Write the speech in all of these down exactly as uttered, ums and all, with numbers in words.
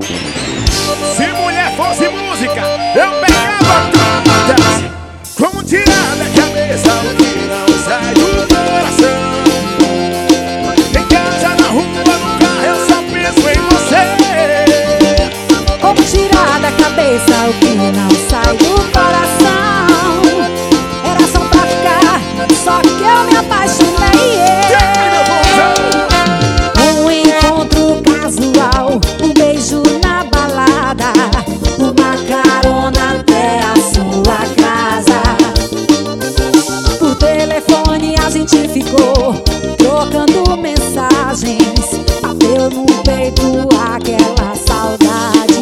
Se mulher fosse música, eu pegava todas. Como tirar da cabeça o que não sai do coração. Em casa, na rua, no carro, eu só penso em você. Como tirar da cabeça o que não sai do coração. Era só pra ficar, só que eu me apaixonei. Um encontro casual, um beijo na balada, uma carona até a sua casa. Por telefone a gente ficou trocando mensagens. Bateu no peito aquela saudade.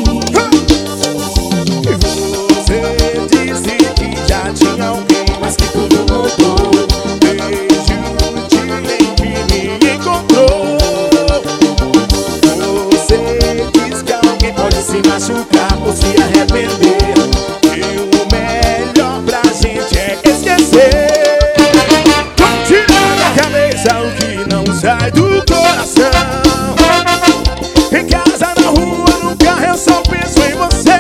Você disse que já tinha alguém, mas que tudo mudou desde o dia em que me encontrou. Você diz que alguém pode se machucar ou se arrepender, e o melhor pra gente é esquecer. Vamos tirar da cabeça o que não sai do coração. Em casa, na rua, no carro, eu só penso em você.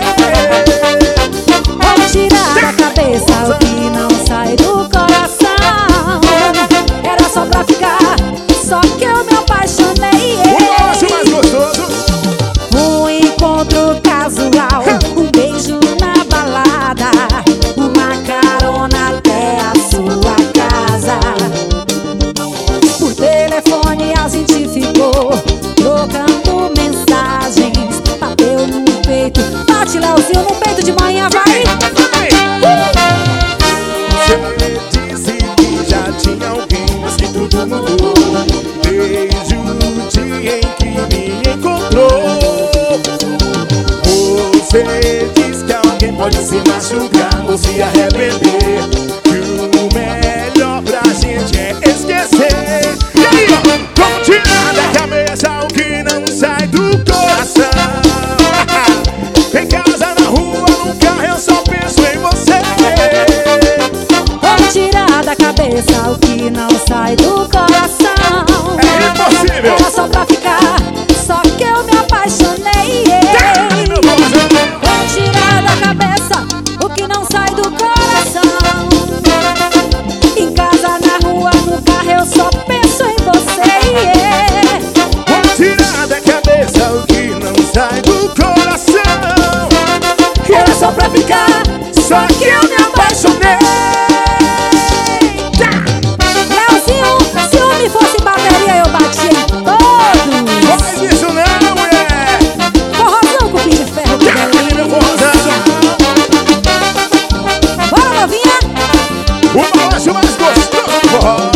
Vamos tirar da cabeça o que não sai do coração. Era só pra ficar, só que eu me apaixonei. O nosso mais gostoso. Um encontro casual, um beijo na balada, uma carona até a sua casa. Por telefone a gente ficou trocando mensagens. Bateu no peito, bate Leozinho no peito de manhã, vai! Você disse que já tinha alguém, mas que tudo mudou desde o dia em que me encontrou. Você diz que alguém pode se machucar ou se arrepender, que o melhor pra gente é esquecer. E aí, ó, vamos tirar da cabeça o que não sai do coração. Em casa, na rua, no carro, eu só penso em você. Vamos tirar da cabeça o que não sai do coração. É impossível. Era só pra ficar, só que eu me apaixonei. Vamos tirar da cabeça o que não sai do coração. Em casa, na rua, no carro, eu só penso em você. Vamos tirar da cabeça o que não sai do coração. Era só pra ficar, Só que eu me apaixonei. Leozinho, se homem fosse bateria, eu batia em todos. Faz isso não, mulher. Forrozão com pinho de ferro, que Aquele meu delícia. forrozão. Bora, novinha? O balanço mais gostoso do forró.